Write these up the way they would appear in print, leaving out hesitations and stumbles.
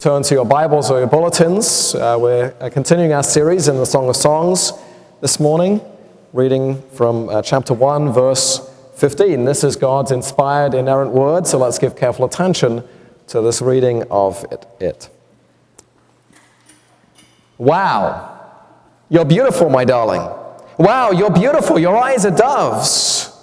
Turn to your Bibles or your bulletins. We're continuing our series in the Song of Songs this morning, reading from chapter 1, verse 15. This is God's inspired, inerrant word, so let's give careful attention to this reading of it. Wow, you're beautiful, my darling. Wow, you're beautiful. Your eyes are doves.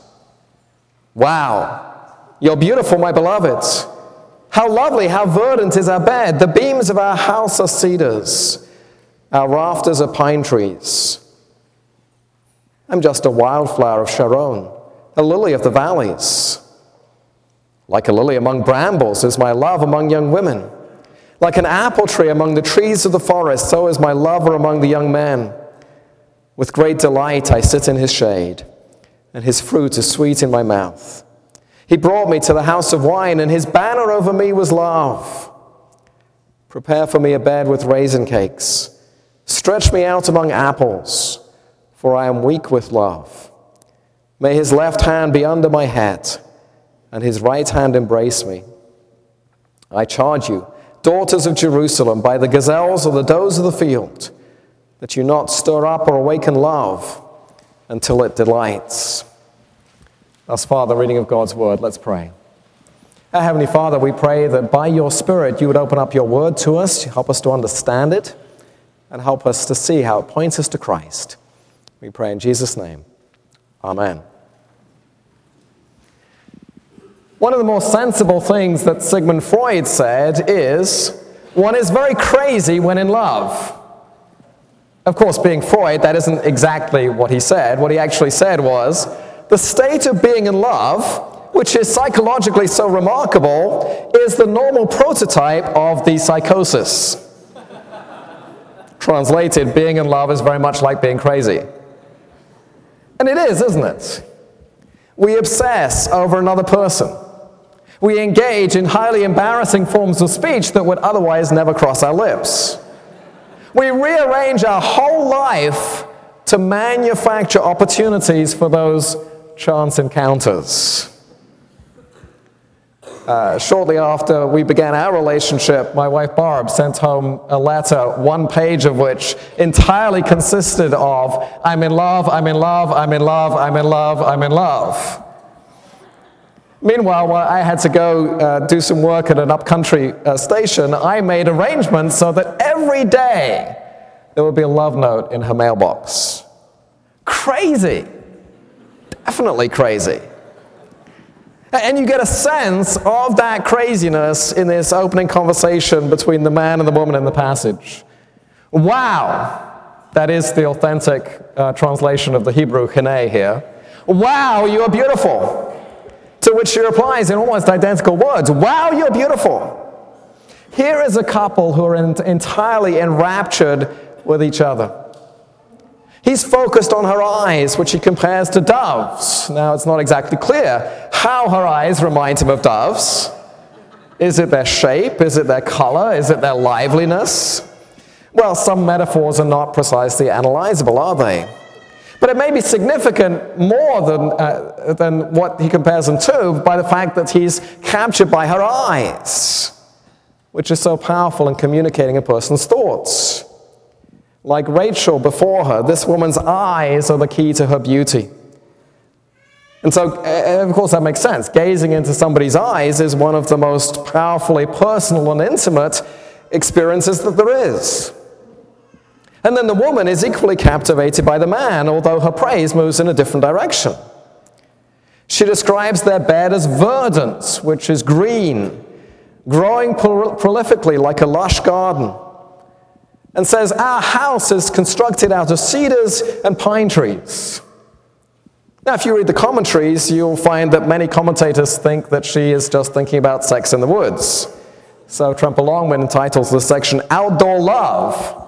Wow, you're beautiful, my beloved. How lovely, how verdant is our bed. The beams of our house are cedars. Our rafters are pine trees. I'm just a wildflower of Sharon, a lily of the valleys. Like a lily among brambles is my love among young women. Like an apple tree among the trees of the forest, so is my lover among the young men. With great delight I sit in his shade, and his fruit is sweet in my mouth. He brought me to the house of wine, and his banner over me was love. Prepare for me a bed with raisin cakes. Stretch me out among apples, for I am weak with love. May his left hand be under my head, and his right hand embrace me. I charge you, daughters of Jerusalem, by the gazelles or the does of the field, that you not stir up or awaken love until it delights. Thus far, the reading of God's word. Let's pray. Our Heavenly Father, we pray that by your Spirit you would open up your word to us, help us to understand it, and help us to see how it points us to Christ. We pray in Jesus' name. Amen. One of the more sensible things that Sigmund Freud said is, one is very crazy when in love. Of course, being Freud, that isn't exactly what he said. What he actually said was, the state of being in love, which is psychologically so remarkable, is the normal prototype of the psychosis. Translated, being in love is very much like being crazy. And it is, isn't it? We obsess over another person. We engage in highly embarrassing forms of speech that would otherwise never cross our lips. We rearrange our whole life to manufacture opportunities for those chance encounters. Shortly after we began our relationship, my wife Barb sent home a letter, one page of which entirely consisted of, I'm in love, I'm in love, I'm in love, I'm in love, I'm in love. Meanwhile, while I had to go do some work at an upcountry station, I made arrangements so that every day there would be a love note in her mailbox. Crazy. Definitely crazy. And you get a sense of that craziness in this opening conversation between the man and the woman in the passage. Wow, that is the authentic translation of the Hebrew Hine here. Wow, you are beautiful. To which she replies in almost identical words, wow, you're beautiful. Here is a couple who are entirely enraptured with each other. He's focused on her eyes, which he compares to doves. Now, it's not exactly clear how her eyes remind him of doves. Is it their shape? Is it their color? Is it their liveliness? Well, some metaphors are not precisely analyzable, are they? But it may be significant more than what he compares them to by the fact that he's captured by her eyes, which is so powerful in communicating a person's thoughts. Like Rachel before her, this woman's eyes are the key to her beauty. And so, of course, that makes sense. Gazing into somebody's eyes is one of the most powerfully personal and intimate experiences that there is. And then the woman is equally captivated by the man, although her praise moves in a different direction. She describes their bed as verdant, which is green, growing prolifically like a lush garden, and says, our house is constructed out of cedars and pine trees. Now, if you read the commentaries, you'll find that many commentators think that she is just thinking about sex in the woods. So Tremper Longman entitles this section, Outdoor Love.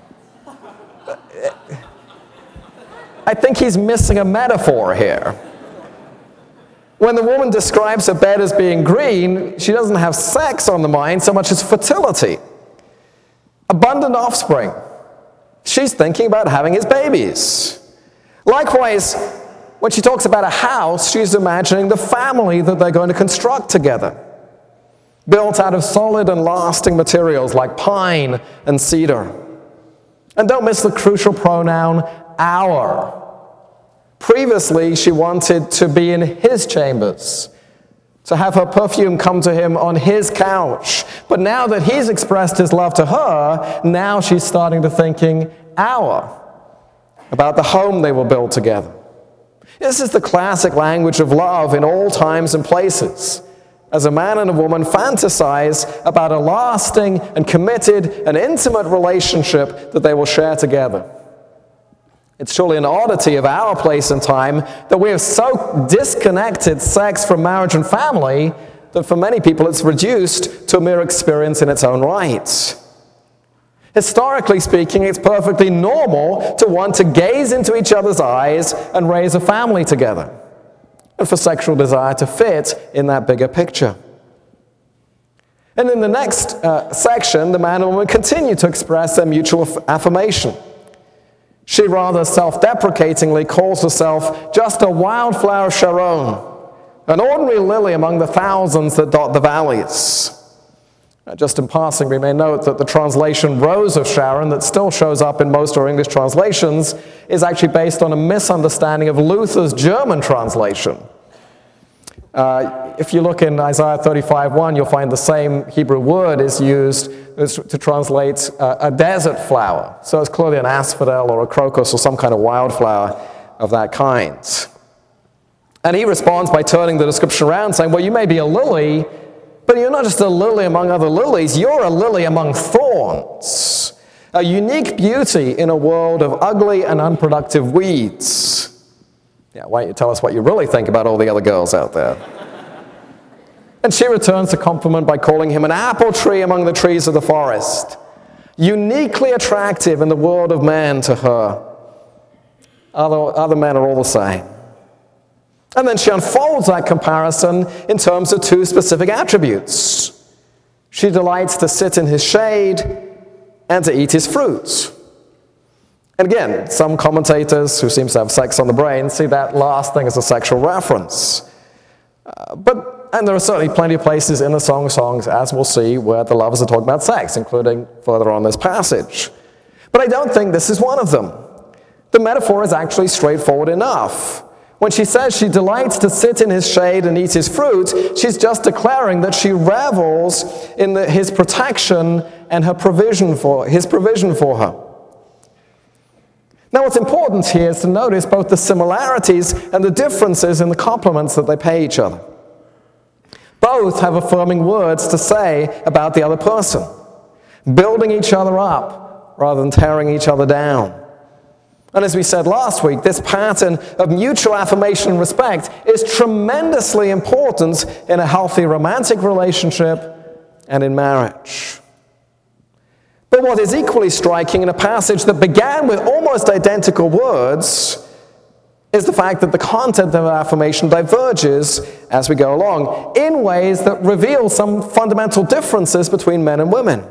I think he's missing a metaphor here. When the woman describes her bed as being green, she doesn't have sex on the mind so much as fertility. Abundant offspring. She's thinking about having his babies. Likewise, when she talks about a house, she's imagining the family that they're going to construct together. built out of solid and lasting materials like pine and cedar. And don't miss the crucial pronoun, our. Previously, she wanted to be in his chambers, to have her perfume come to him on his couch. But now that he's expressed his love to her, now she's starting to thinking our, about the home they will build together. This is the classic language of love in all times and places, as a man and a woman fantasize about a lasting and committed and intimate relationship that they will share together. It's surely an oddity of our place and time that we have so disconnected sex from marriage and family that for many people it's reduced to a mere experience in its own right. Historically speaking, it's perfectly normal to want to gaze into each other's eyes and raise a family together, and for sexual desire to fit in that bigger picture. And in the next section, the man and woman continue to express their mutual affirmation. She rather self-deprecatingly calls herself just a wildflower of Sharon, an ordinary lily among the thousands that dot the valleys. Just in passing, we may note that the translation Rose of Sharon that still shows up in most of our English translations is actually based on a misunderstanding of Luther's German translation. If you look in Isaiah 35:1, you'll find the same Hebrew word is used to translate a desert flower. So it's clearly an asphodel or a crocus or some kind of wildflower of that kind. And he responds by turning the description around, saying, well, you may be a lily, but you're not just a lily among other lilies, you're a lily among thorns. A unique beauty in a world of ugly and unproductive weeds. Yeah, why don't you tell us what you really think about all the other girls out there? And she returns the compliment by calling him an apple tree among the trees of the forest. Uniquely attractive in the world of man to her. Other men are all the same. And then she unfolds that comparison in terms of two specific attributes. She delights to sit in his shade and to eat his fruits. And again, some commentators who seem to have sex on the brain see that last thing as a sexual reference. And there are certainly plenty of places in the Song of Songs, as we'll see, where the lovers are talking about sex, including further on this passage. But I don't think this is one of them. The metaphor is actually straightforward enough. When she says she delights to sit in his shade and eat his fruit, she's just declaring that she revels in his protection and his provision for her. Now, what's important here is to notice both the similarities and the differences in the compliments that they pay each other. Both have affirming words to say about the other person, building each other up rather than tearing each other down. And as we said last week, this pattern of mutual affirmation and respect is tremendously important in a healthy romantic relationship and in marriage. But what is equally striking in a passage that began with almost identical words is the fact that the content of affirmation diverges as we go along in ways that reveal some fundamental differences between men and women.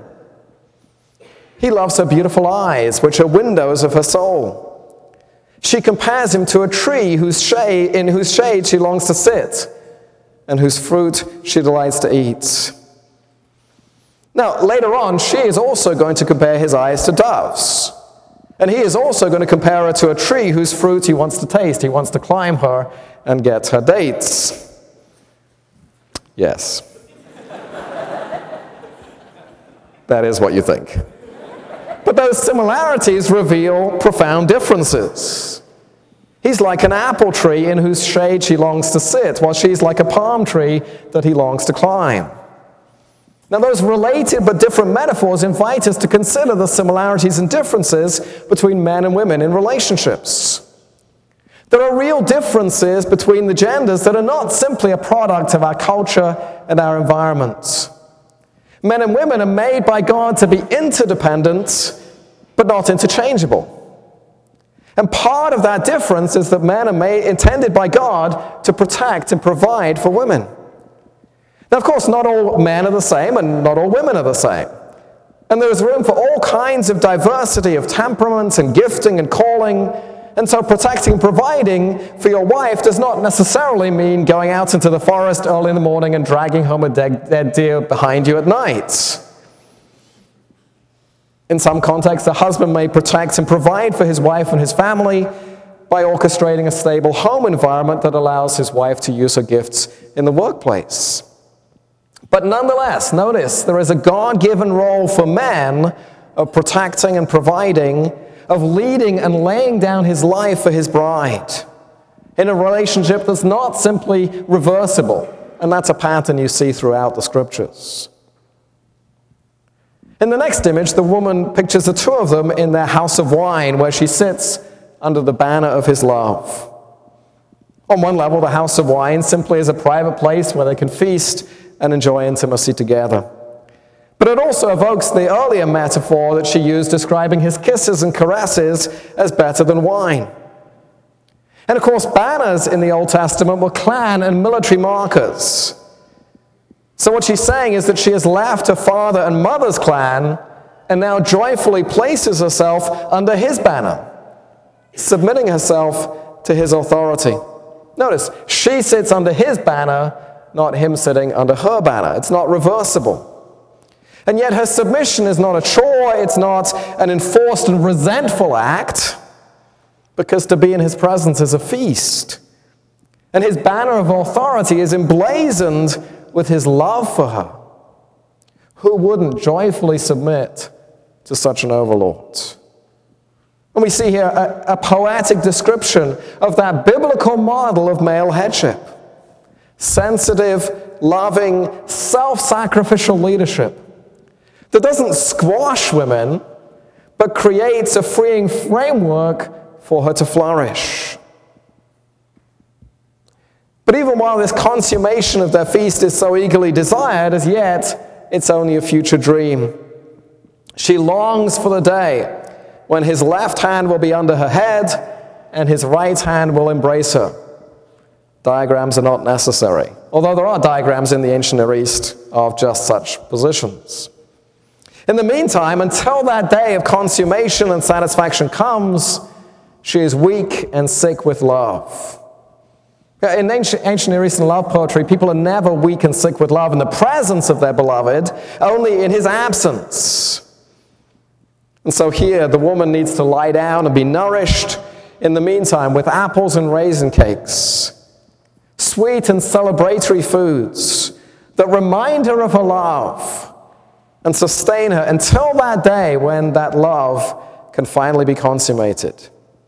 He loves her beautiful eyes, which are windows of her soul. She compares him to a tree in whose shade she longs to sit, and whose fruit she delights to eat. Now, later on, she is also going to compare his eyes to doves. And he is also going to compare her to a tree whose fruit he wants to taste. He wants to climb her and get her dates. Yes. That is what you think. But those similarities reveal profound differences. He's like an apple tree in whose shade she longs to sit, while she's like a palm tree that he longs to climb. Now, those related but different metaphors invite us to consider the similarities and differences between men and women in relationships. There are real differences between the genders that are not simply a product of our culture and our environment. Men and women are made by God to be interdependent, but not interchangeable. And part of that difference is that men are intended by God to protect and provide for women. Now, of course, not all men are the same, and not all women are the same. And there is room for all kinds of diversity of temperaments and gifting and calling, And so protecting and providing for your wife does not necessarily mean going out into the forest early in the morning and dragging home a dead deer behind you at night. In some contexts, a husband may protect and provide for his wife and his family by orchestrating a stable home environment that allows his wife to use her gifts in the workplace. But nonetheless, notice, there is a God-given role for men of protecting and providing, of leading and laying down his life for his bride in a relationship that's not simply reversible. And that's a pattern you see throughout the scriptures. In the next image, the woman pictures the two of them in their house of wine, where she sits under the banner of his love. On one level, the house of wine simply is a private place where they can feast and enjoy intimacy together. But it also evokes the earlier metaphor that she used describing his kisses and caresses as better than wine. And of course, banners in the Old Testament were clan and military markers. So what she's saying is that she has left her father and mother's clan and now joyfully places herself under his banner, submitting herself to his authority. Notice, she sits under his banner, not him sitting under her banner. It's not reversible. And yet her submission is not a chore, it's not an enforced and resentful act, because to be in his presence is a feast. And his banner of authority is emblazoned with his love for her. Who wouldn't joyfully submit to such an overlord? And we see here a poetic description of that biblical model of male headship. Sensitive, loving, self-sacrificial leadership that doesn't squash women, but creates a freeing framework for her to flourish. But even while this consummation of their feast is so eagerly desired, as yet it's only a future dream. She longs for the day when his left hand will be under her head and his right hand will embrace her. Diagrams are not necessary, although there are diagrams in the ancient Near East of just such positions. In the meantime, until that day of consummation and satisfaction comes, she is weak and sick with love. In ancient Near Eastern love poetry, people are never weak and sick with love in the presence of their beloved, only in his absence. And so here, the woman needs to lie down and be nourished in the meantime with apples and raisin cakes, sweet and celebratory foods that remind her of her love and sustain her until that day when that love can finally be consummated.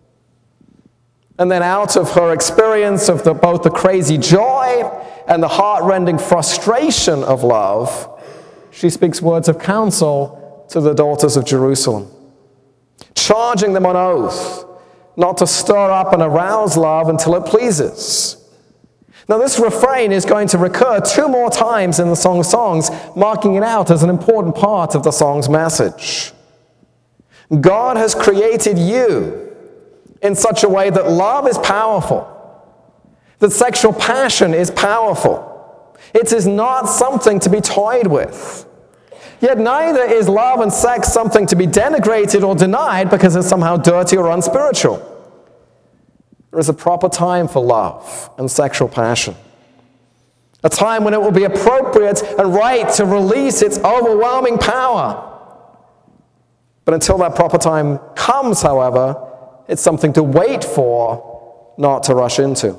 And then out of her experience of both the crazy joy and the heart-rending frustration of love, she speaks words of counsel to the daughters of Jerusalem, charging them on oath not to stir up and arouse love until it pleases. Now, this refrain is going to recur 2 more times in the Song of Songs, marking it out as an important part of the song's message. God has created you in such a way that love is powerful, that sexual passion is powerful. It is not something to be toyed with. Yet neither is love and sex something to be denigrated or denied because it's somehow dirty or unspiritual. There is a proper time for love and sexual passion. A time when it will be appropriate and right to release its overwhelming power. But until that proper time comes, however, it's something to wait for, not to rush into.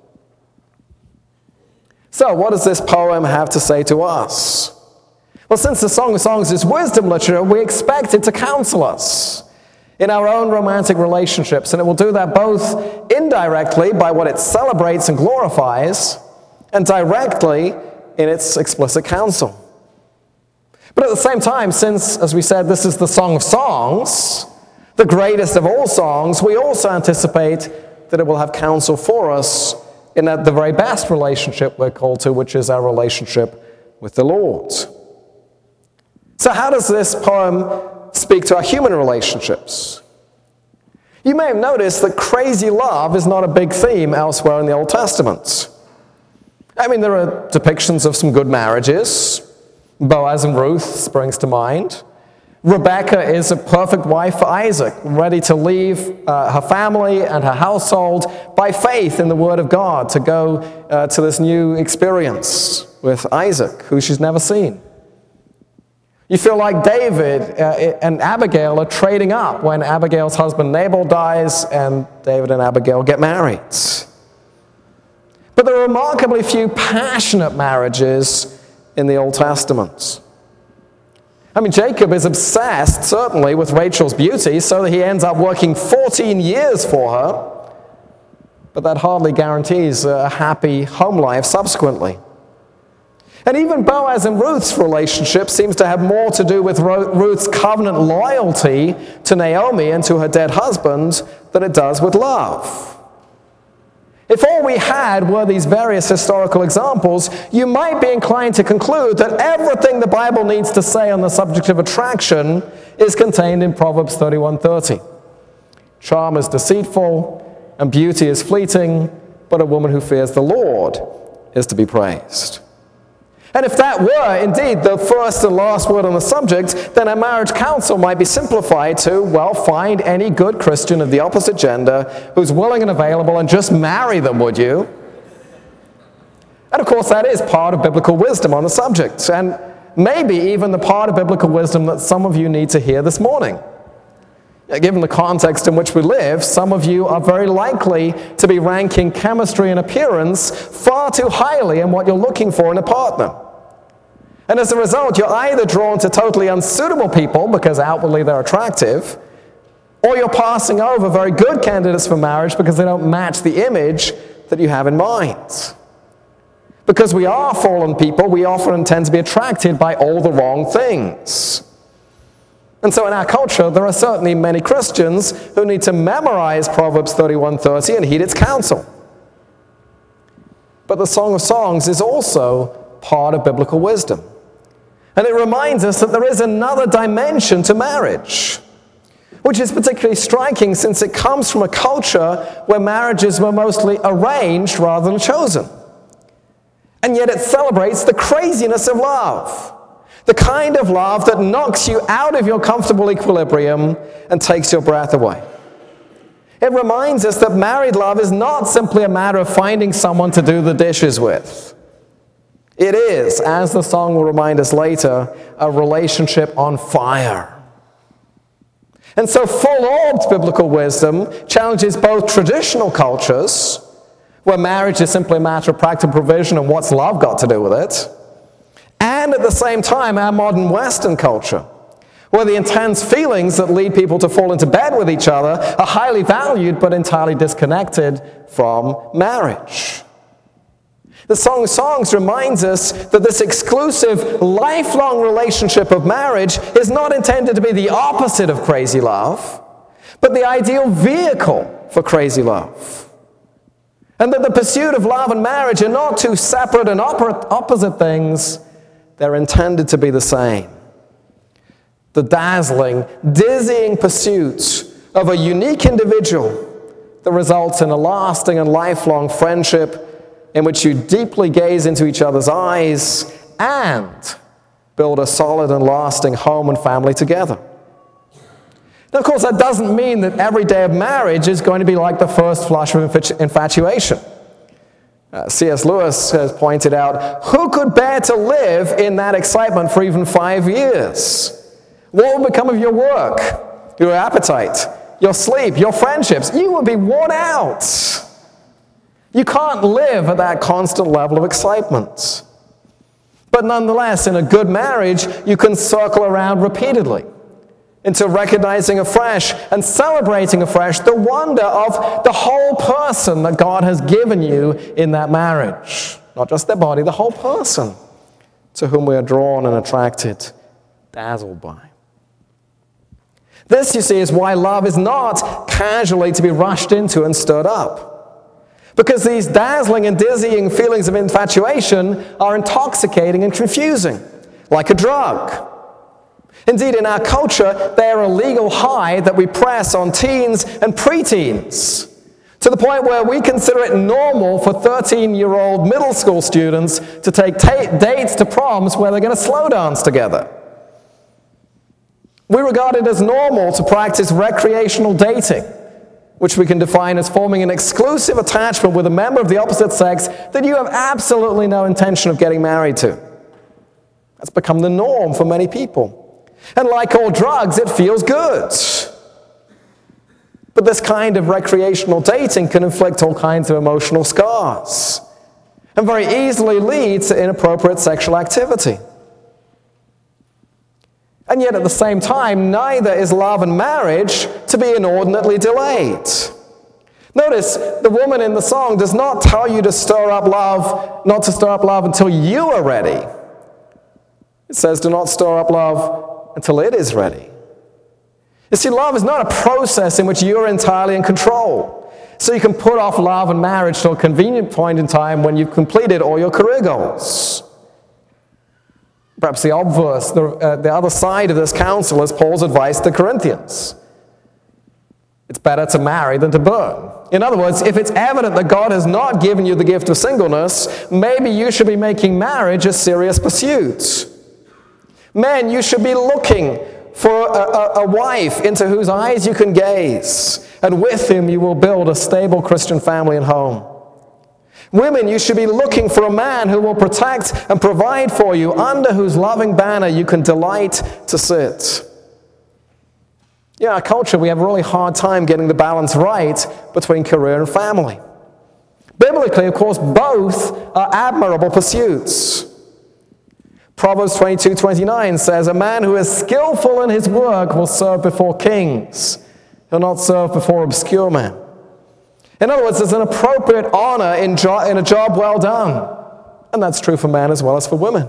So, what does this poem have to say to us? Well, since the Song of Songs is wisdom literature, we expect it to counsel us in our own romantic relationships, and it will do that both indirectly by what it celebrates and glorifies, and directly in its explicit counsel. But at the same time, since, as we said, this is the Song of Songs, the greatest of all songs, we also anticipate that it will have counsel for us in the very best relationship we're called to, which is our relationship with the Lord. So how does this poem speak to our human relationships? You may have noticed that crazy love is not a big theme elsewhere in the Old Testament. I mean, there are depictions of some good marriages. Boaz and Ruth springs to mind. Rebekah is a perfect wife for Isaac, ready to leave her family and her household by faith in the Word of God to go to this new experience with Isaac, who she's never seen. You feel like David and Abigail are trading up when Abigail's husband Nabal dies and David and Abigail get married. But there are remarkably few passionate marriages in the Old Testament. I mean, Jacob is obsessed, certainly, with Rachel's beauty, so that he ends up working 14 years for her, but that hardly guarantees a happy home life subsequently. And even Boaz and Ruth's relationship seems to have more to do with Ruth's covenant loyalty to Naomi and to her dead husband than it does with love. If all we had were these various historical examples, you might be inclined to conclude that everything the Bible needs to say on the subject of attraction is contained in Proverbs 31:30. Charm is deceitful, and beauty is fleeting, but a woman who fears the Lord is to be praised. And if that were indeed the first and last word on the subject, then a marriage counsel might be simplified to, well, find any good Christian of the opposite gender who's willing and available and just marry them, would you? And of course, that is part of biblical wisdom on the subject, and maybe even the part of biblical wisdom that some of you need to hear this morning. Given the context in which we live, some of you are very likely to be ranking chemistry and appearance far too highly in what you're looking for in a partner. And as a result, you're either drawn to totally unsuitable people because outwardly they're attractive, or you're passing over very good candidates for marriage because they don't match the image that you have in mind. Because we are fallen people, we often tend to be attracted by all the wrong things. And so in our culture, there are certainly many Christians who need to memorize Proverbs 31:30 and heed its counsel. But the Song of Songs is also part of biblical wisdom. And it reminds us that there is another dimension to marriage, which is particularly striking since it comes from a culture where marriages were mostly arranged rather than chosen. And yet it celebrates the craziness of love, the kind of love that knocks you out of your comfortable equilibrium and takes your breath away. It reminds us that married love is not simply a matter of finding someone to do the dishes with. It is, as the song will remind us later, a relationship on fire. And so full-orbed biblical wisdom challenges both traditional cultures, where marriage is simply a matter of practical provision and what's love got to do with it, and at the same time our modern Western culture, where the intense feelings that lead people to fall into bed with each other are highly valued but entirely disconnected from marriage. The Song of Songs reminds us that this exclusive, lifelong relationship of marriage is not intended to be the opposite of crazy love, but the ideal vehicle for crazy love. And that the pursuit of love and marriage are not two separate and opposite things, they're intended to be the same. The dazzling, dizzying pursuit of a unique individual that results in a lasting and lifelong friendship in which you deeply gaze into each other's eyes and build a solid and lasting home and family together. Now, of course, that doesn't mean that every day of marriage is going to be like the first flush of infatuation. C.S. Lewis has pointed out, who could bear to live in that excitement for even 5 years? What would become of your work, your appetite, your sleep, your friendships? You would be worn out. You can't live at that constant level of excitement. But nonetheless, in a good marriage, you can circle around repeatedly into recognizing afresh and celebrating afresh the wonder of the whole person that God has given you in that marriage. Not just their body, the whole person to whom we are drawn and attracted, dazzled by. This, you see, is why love is not casually to be rushed into and stirred up. Because these dazzling and dizzying feelings of infatuation are intoxicating and confusing, like a drug. Indeed, in our culture, they are a legal high that we press on teens and preteens, to the point where we consider it normal for 13-year-old middle school students to take dates to proms where they're going to slow dance together. We regard it as normal to practice recreational dating, which we can define as forming an exclusive attachment with a member of the opposite sex that you have absolutely no intention of getting married to. That's become the norm for many people. And like all drugs, it feels good. But this kind of recreational dating can inflict all kinds of emotional scars and very easily lead to inappropriate sexual activity. And yet at the same time, neither is love and marriage to be inordinately delayed. Notice, the woman in the song does not tell you to stir up love, not to stir up love until you are ready. It says, do not stir up love until it is ready. You see, love is not a process in which you're entirely in control. So you can put off love and marriage till a convenient point in time when you've completed all your career goals. Perhaps the obverse, the other side of this counsel is Paul's advice to Corinthians. It's better to marry than to burn. In other words, if it's evident that God has not given you the gift of singleness, maybe you should be making marriage a serious pursuit. Men, you should be looking for a wife into whose eyes you can gaze, and with whom you will build a stable Christian family and home. Women, you should be looking for a man who will protect and provide for you, under whose loving banner you can delight to sit. In our culture, we have a really hard time getting the balance right between career and family. Biblically, of course, both are admirable pursuits. Proverbs 22:29 says, a man who is skillful in his work will serve before kings. He'll not serve before obscure men. In other words, there's an appropriate honor in a job well done. And that's true for men as well as for women.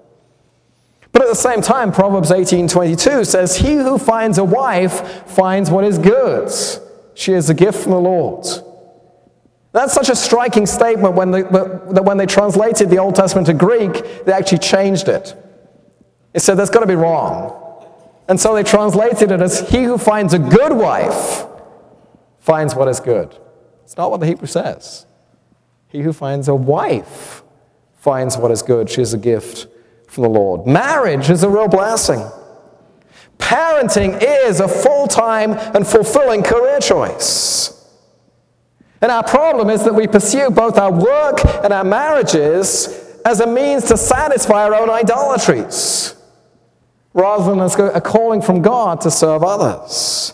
But at the same time, Proverbs 18:22 says, he who finds a wife finds what is good. She is a gift from the Lord. That's such a striking statement that when they translated the Old Testament to Greek, they actually changed it. It said that's got to be wrong. And so they translated it as, he who finds a good wife finds what is good. It's not what the Hebrew says. He who finds a wife finds what is good. She is a gift from the Lord. Marriage is a real blessing. Parenting is a full-time and fulfilling career choice. And our problem is that we pursue both our work and our marriages as a means to satisfy our own idolatries, rather than as a calling from God to serve others.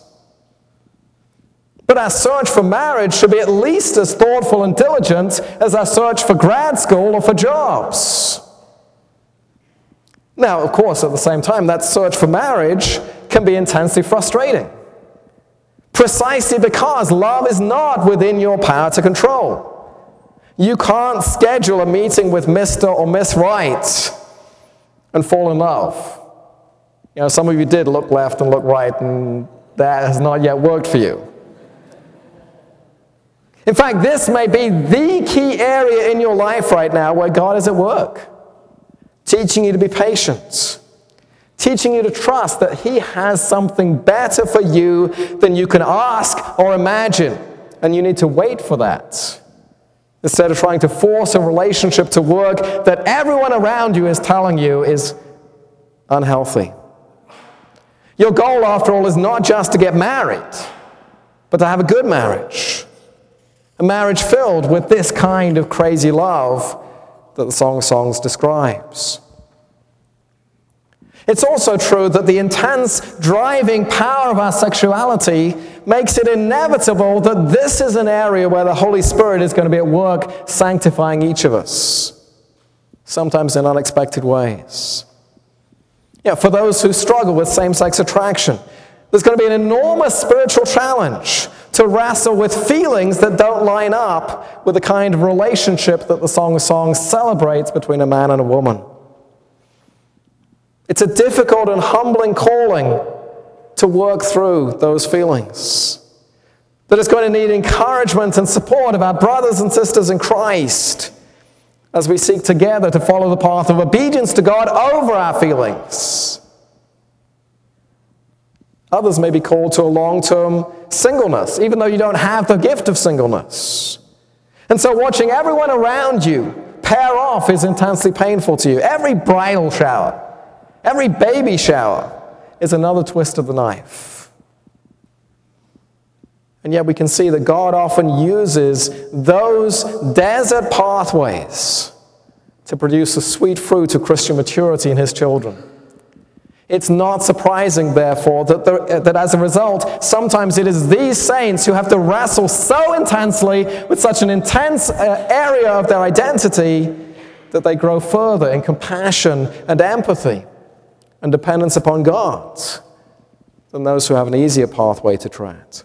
But our search for marriage should be at least as thoughtful and diligent as our search for grad school or for jobs. Now, of course, at the same time, that search for marriage can be intensely frustrating. Precisely because love is not within your power to control. You can't schedule a meeting with Mr. or Miss Right and fall in love. You know, some of you did look left and look right, and that has not yet worked for you. In fact, this may be the key area in your life right now where God is at work, teaching you to be patient, teaching you to trust that He has something better for you than you can ask or imagine, and you need to wait for that, instead of trying to force a relationship to work that everyone around you is telling you is unhealthy. Your goal, after all, is not just to get married, but to have a good marriage. A marriage filled with this kind of crazy love that the Song of Songs describes. It's also true that the intense driving power of our sexuality makes it inevitable that this is an area where the Holy Spirit is going to be at work sanctifying each of us, sometimes in unexpected ways. Yeah, for those who struggle with same-sex attraction, there's going to be an enormous spiritual challenge to wrestle with feelings that don't line up with the kind of relationship that the Song of Songs celebrates between a man and a woman. It's a difficult and humbling calling to work through those feelings. That it's going to need encouragement and support of our brothers and sisters in Christ as we seek together to follow the path of obedience to God over our feelings. Others may be called to a long-term singleness, even though you don't have the gift of singleness. And so watching everyone around you pair off is intensely painful to you. Every bridal shower, every baby shower is another twist of the knife. And yet we can see that God often uses those desert pathways to produce the sweet fruit of Christian maturity in his children. It's not surprising, therefore, that as a result, sometimes it is these saints who have to wrestle so intensely with such an intense area of their identity that they grow further in compassion and empathy and dependence upon God than those who have an easier pathway to tread.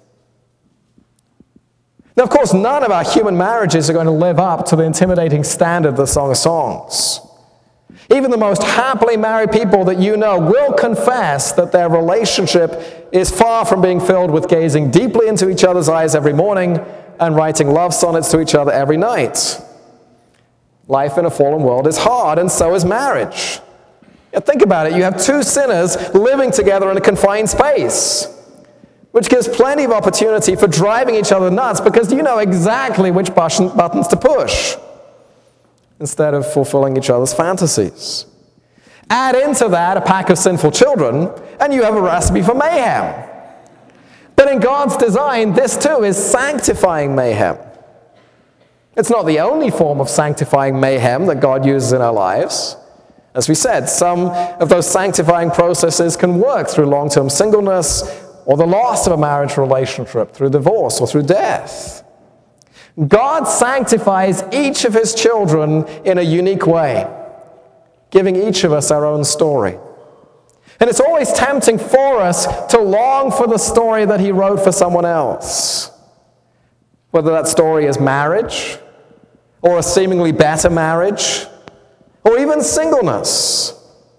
Now, of course, none of our human marriages are going to live up to the intimidating standard of the Song of Songs. Even the most happily married people that you know will confess that their relationship is far from being filled with gazing deeply into each other's eyes every morning and writing love sonnets to each other every night. Life in a fallen world is hard, and so is marriage. Now, think about it. You have two sinners living together in a confined space, which gives plenty of opportunity for driving each other nuts because you know exactly which buttons to push instead of fulfilling each other's fantasies. Add into that a pack of sinful children, and you have a recipe for mayhem. But in God's design, this too is sanctifying mayhem. It's not the only form of sanctifying mayhem that God uses in our lives. As we said, some of those sanctifying processes can work through long-term singleness or the loss of a marriage relationship, through divorce or through death. God sanctifies each of his children in a unique way, giving each of us our own story. And it's always tempting for us to long for the story that he wrote for someone else, whether that story is marriage, or a seemingly better marriage, or even singleness.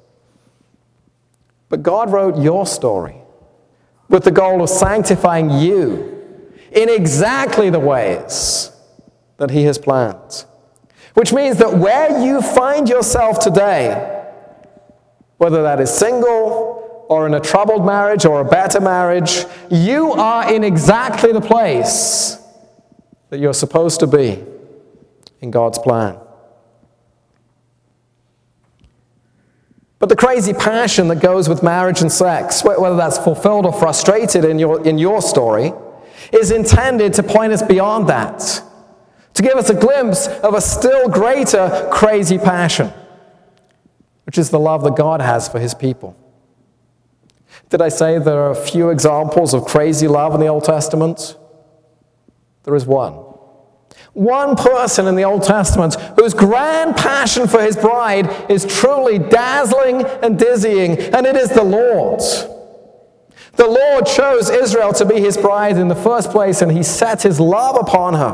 But God wrote your story with the goal of sanctifying you in exactly the ways that he has planned. Which means that where you find yourself today, whether that is single or in a troubled marriage or a better marriage, you are in exactly the place that you're supposed to be in God's plan. But the crazy passion that goes with marriage and sex, whether that's fulfilled or frustrated in your story, is intended to point us beyond that, to give us a glimpse of a still greater crazy passion, which is the love that God has for his people. Did I say there are a few examples of crazy love in the Old Testament? There is one. One person in the Old Testament whose grand passion for his bride is truly dazzling and dizzying, and it is the Lord. The Lord chose Israel to be his bride in the first place, and he set his love upon her.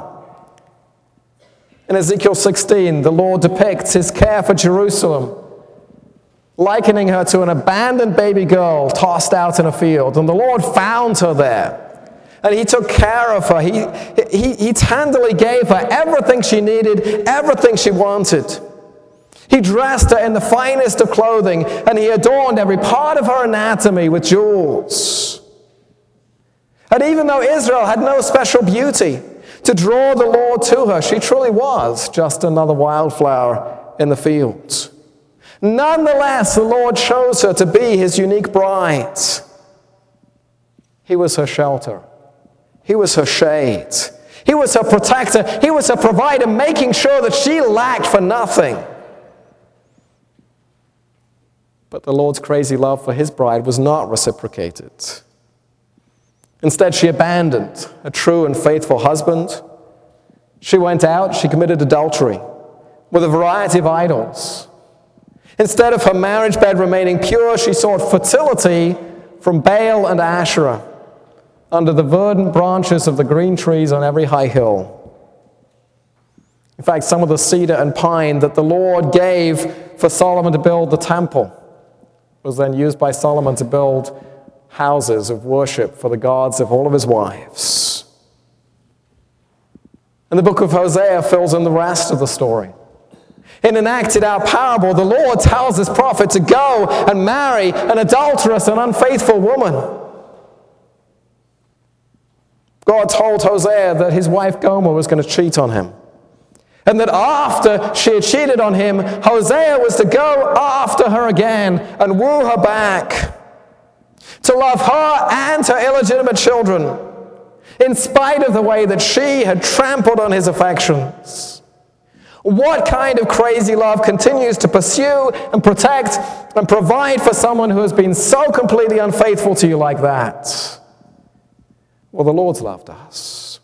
In Ezekiel 16, the Lord depicts his care for Jerusalem, likening her to an abandoned baby girl tossed out in a field. And the Lord found her there, and he took care of her. He tenderly gave her everything she needed, everything she wanted. He dressed her in the finest of clothing, and he adorned every part of her anatomy with jewels. And even though Israel had no special beauty to draw the Lord to her, she truly was just another wildflower in the fields. Nonetheless, the Lord chose her to be his unique bride. He was her shelter. He was her shade. He was her protector. He was her provider, making sure that she lacked for nothing. But the Lord's crazy love for his bride was not reciprocated. Instead, she abandoned a true and faithful husband. She went out, she committed adultery with a variety of idols. Instead of her marriage bed remaining pure, she sought fertility from Baal and Asherah under the verdant branches of the green trees on every high hill. In fact, some of the cedar and pine that the Lord gave for Solomon to build the temple was then used by Solomon to build houses of worship for the gods of all of his wives. And the book of Hosea fills in the rest of the story. In an acted-out parable, the Lord tells his prophet to go and marry an adulterous and unfaithful woman. God told Hosea that his wife Gomer was going to cheat on him, and that after she had cheated on him, Hosea was to go after her again and woo her back. to love her and her illegitimate children, in spite of the way that she had trampled on his affections. What kind of crazy love continues to pursue and protect and provide for someone who has been so completely unfaithful to you like that? Well, the Lord's love does.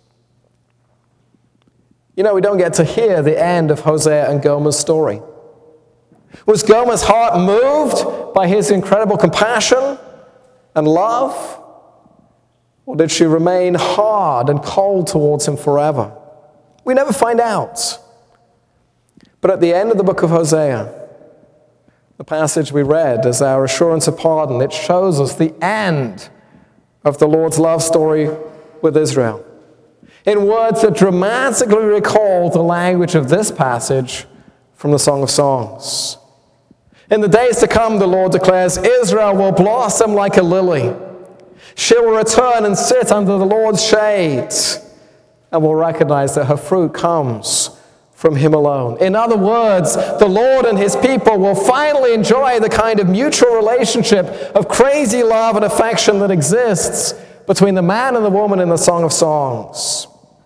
You know, we don't get to hear the end of Hosea and Gomer's story. Was Gomer's heart moved by his incredible compassion and love? Or did she remain hard and cold towards him forever? We never find out. But at the end of the book of Hosea, the passage we read as our assurance of pardon, it shows us the end of the Lord's love story with Israel, in words that dramatically recall the language of this passage from the Song of Songs. In the days to come, the Lord declares, Israel will blossom like a lily. She will return and sit under the Lord's shade and will recognize that her fruit comes from him alone. In other words, the Lord and his people will finally enjoy the kind of mutual relationship of crazy love and affection that exists between the man and the woman in the Song of Songs.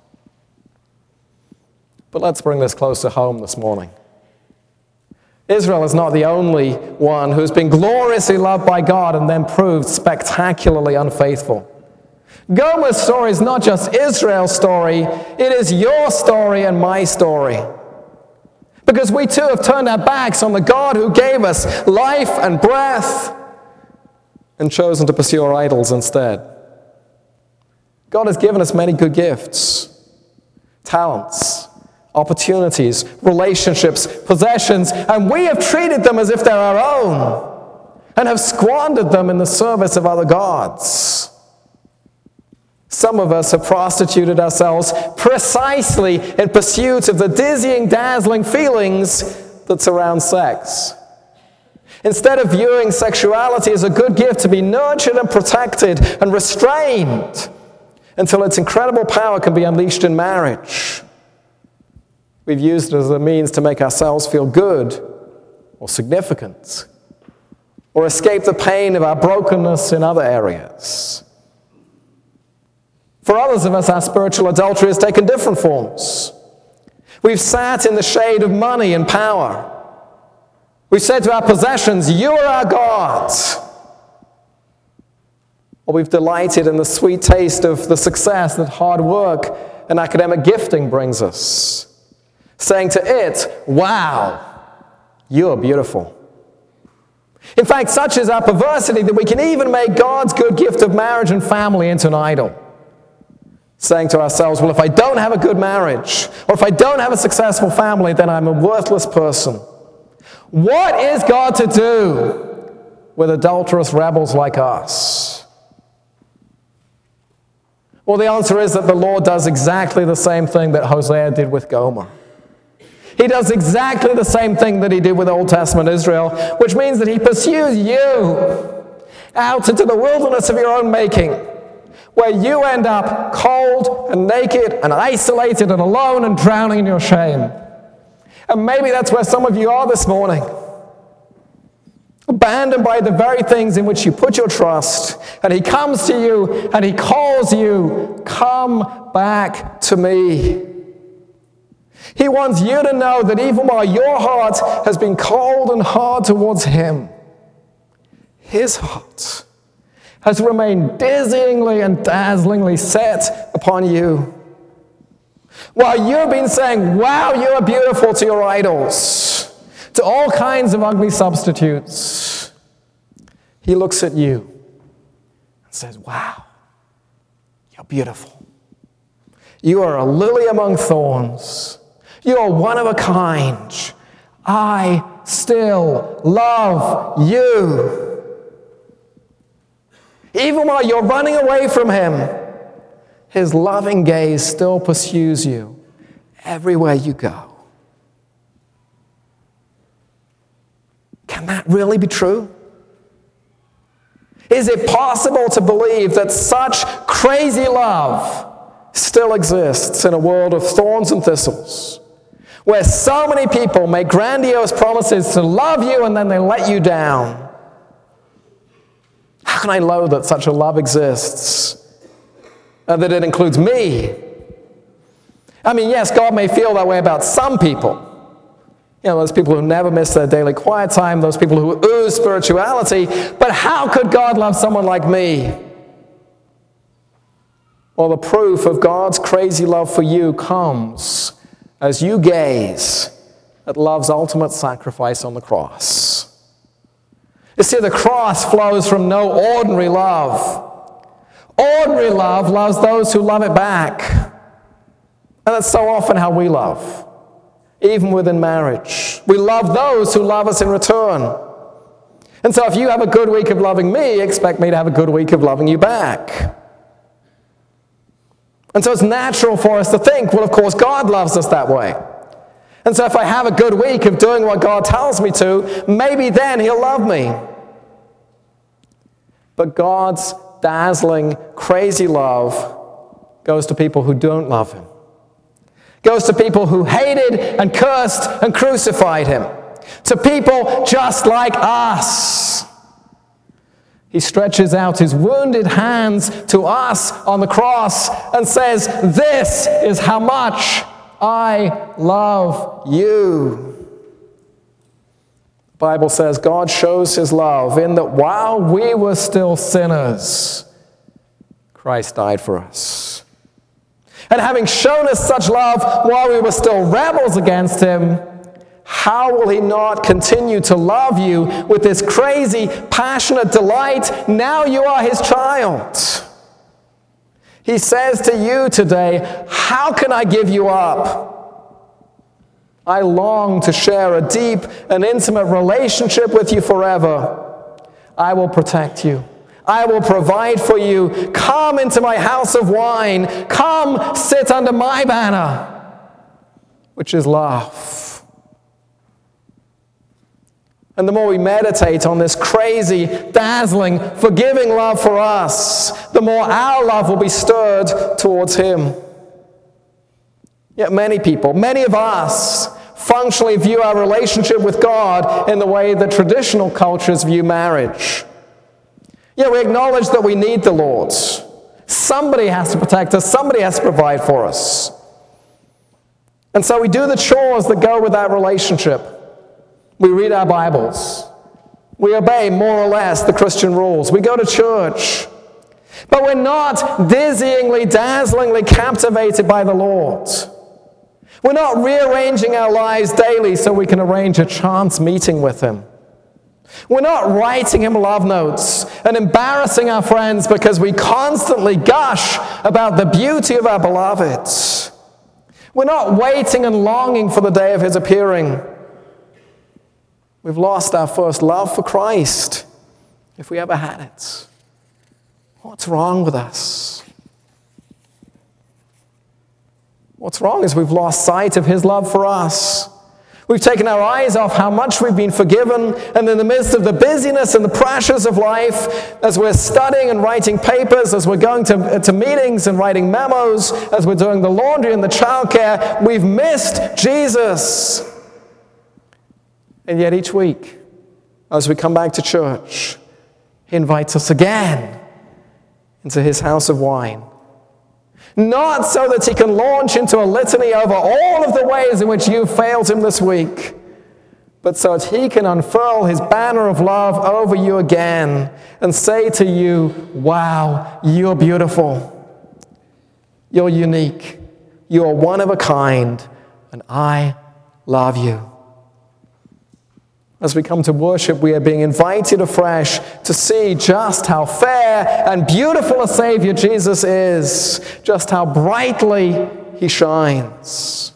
But let's bring this closer home this morning. Israel is not the only one who's been gloriously loved by God and then proved spectacularly unfaithful. Gomer's story is not just Israel's story, it is your story and my story. Because we too have turned our backs on the God who gave us life and breath and chosen to pursue our idols instead. God has given us many good gifts, talents, opportunities, relationships, possessions, and we have treated them as if they're our own and have squandered them in the service of other gods. Some of us have prostituted ourselves precisely in pursuit of the dizzying, dazzling feelings that surround sex. Instead of viewing sexuality as a good gift to be nurtured and protected and restrained until its incredible power can be unleashed in marriage, we've used it as a means to make ourselves feel good or significant or escape the pain of our brokenness in other areas. For others of us, our spiritual adultery has taken different forms. We've sat in the shade of money and power. We've said to our possessions, you are our God. Or we've delighted in the sweet taste of the success that hard work and academic gifting brings us, saying to it, wow, you are beautiful. In fact, such is our perversity that we can even make God's good gift of marriage and family into an idol, saying to ourselves, well, if I don't have a good marriage, or if I don't have a successful family, then I'm a worthless person. What is God to do with adulterous rebels like us? Well, the answer is that the Lord does exactly the same thing that Hosea did with Gomer. He does exactly the same thing that he did with Old Testament Israel, which means that he pursues you out into the wilderness of your own making, where you end up cold and naked and isolated and alone and drowning in your shame. And maybe that's where some of you are this morning, abandoned by the very things in which you put your trust. And he comes to you and he calls you, come back to me. He wants you to know that even while your heart has been cold and hard towards him, his heart has remained dizzyingly and dazzlingly set upon you. While you've been saying, wow, you are beautiful to your idols, to all kinds of ugly substitutes, he looks at you and says, wow, you're beautiful. You are a lily among thorns. You are one of a kind. I still love you. Even while you're running away from him, his loving gaze still pursues you everywhere you go. Can that really be true? Is it possible to believe that such crazy love still exists in a world of thorns and thistles, where so many people make grandiose promises to love you and then they let you down? How can I know that such a love exists? And that it includes me? I mean, yes, God may feel that way about some people. You know, those people who never miss their daily quiet time, those people who ooze spirituality. But how could God love someone like me? Well, the proof of God's crazy love for you comes as you gaze at love's ultimate sacrifice on the cross. You see, the cross flows from no ordinary love. Ordinary love loves those who love it back. And that's so often how we love, even within marriage. We love those who love us in return. And so if you have a good week of loving me, expect me to have a good week of loving you back. And so it's natural for us to think, well, of course, God loves us that way. And so if I have a good week of doing what God tells me to, maybe then He'll love me. But God's dazzling, crazy love goes to people who don't love Him. Goes to people who hated and cursed and crucified Him. To people just like us. He stretches out His wounded hands to us on the cross and says, "This is how much I love you." The Bible says God shows His love in that while we were still sinners, Christ died for us. And having shown us such love while we were still rebels against Him, how will He not continue to love you with this crazy, passionate delight? Now you are His child. He says to you today, how can I give you up? I long to share a deep and intimate relationship with you forever. I will protect you. I will provide for you. Come into my house of wine. Come sit under my banner, which is love. And the more we meditate on this crazy, dazzling, forgiving love for us, the more our love will be stirred towards Him. Yet many people, many of us, functionally view our relationship with God in the way that traditional cultures view marriage. Yeah, we acknowledge that we need the Lord. Somebody has to protect us. Somebody has to provide for us. And so we do the chores that go with that relationship. We read our Bibles. We obey, more or less, the Christian rules. We go to church. But we're not dizzyingly, dazzlingly captivated by the Lord. We're not rearranging our lives daily so we can arrange a chance meeting with Him. We're not writing Him love notes and embarrassing our friends because we constantly gush about the beauty of our beloved. We're not waiting and longing for the day of His appearing. We've lost our first love for Christ, if we ever had it. What's wrong with us? What's wrong is we've lost sight of His love for us. We've taken our eyes off how much we've been forgiven, and in the midst of the busyness and the pressures of life, as we're studying and writing papers, as we're going to meetings and writing memos, as we're doing the laundry and the childcare, we've missed Jesus. And yet each week, as we come back to church, He invites us again into His house of wine. Not so that He can launch into a litany over all of the ways in which you failed Him this week, but so that He can unfurl His banner of love over you again and say to you, wow, you're beautiful, you're unique, you're one of a kind, and I love you. As we come to worship, we are being invited afresh to see just how fair and beautiful a Savior Jesus is, just how brightly He shines.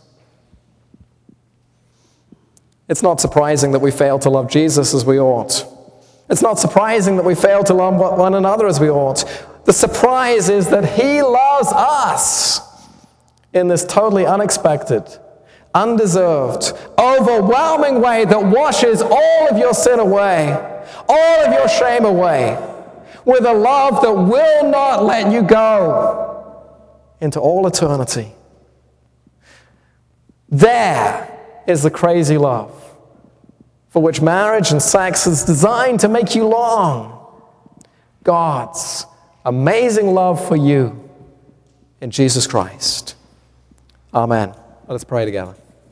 It's not surprising that we fail to love Jesus as we ought. It's not surprising that we fail to love one another as we ought. The surprise is that He loves us in this totally unexpected, undeserved, overwhelming way that washes all of your sin away, all of your shame away, with a love that will not let you go into all eternity. There is the crazy love for which marriage and sex is designed to make you long. God's amazing love for you in Jesus Christ. Amen. Let us pray together.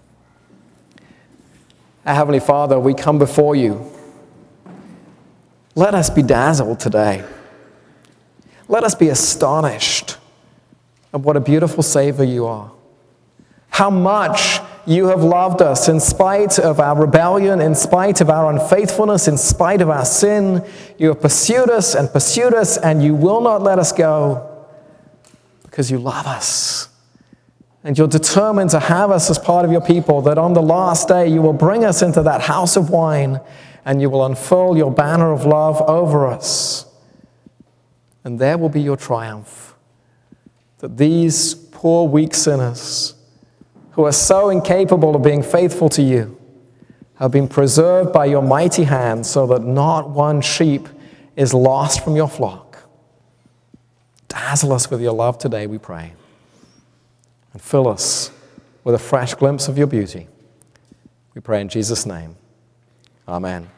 Our Heavenly Father, we come before you. Let us be dazzled today. Let us be astonished at what a beautiful Savior you are. How much you have loved us in spite of our rebellion, in spite of our unfaithfulness, in spite of our sin. You have pursued us, and you will not let us go because you love us. And you're determined to have us as part of your people, that on the last day you will bring us into that house of wine and you will unfurl your banner of love over us. And there will be your triumph, that these poor, weak sinners who are so incapable of being faithful to you have been preserved by your mighty hand so that not one sheep is lost from your flock. Dazzle us with your love today, we pray, and fill us with a fresh glimpse of your beauty. We pray in Jesus' name. Amen.